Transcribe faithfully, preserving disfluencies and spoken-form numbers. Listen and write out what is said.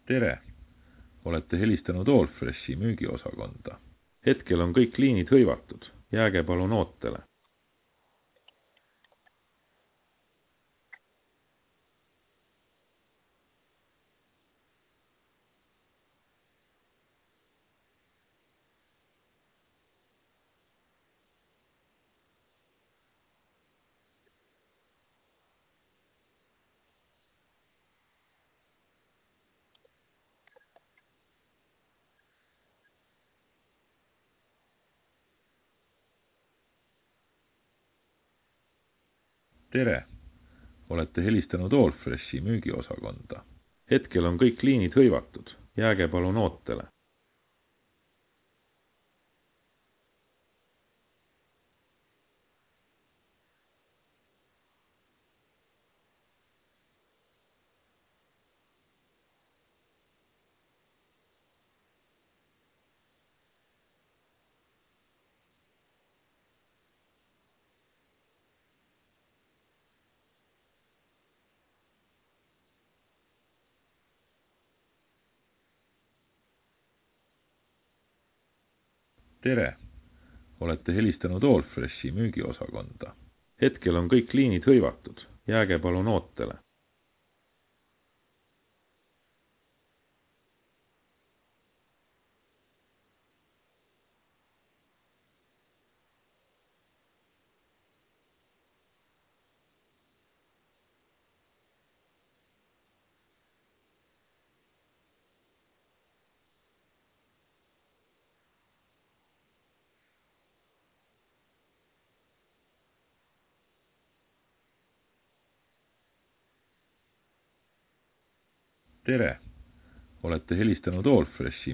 tere! Olete helistanud Allfreshi müügiosakonda. Hetkel on kõik liinid hõivatud. Jääge palun ootele. Tere! Olete helistanud Allfreshi müügiosakonda. Hetkel on kõik liinid hõivatud. Jääge palun ootele. Tere! Olete helistanud Allfreshi müügiosakonda. Hetkel on kõik liinid hõivatud. Jääge palun ootele. Tere! Olete helistanud Allfreshi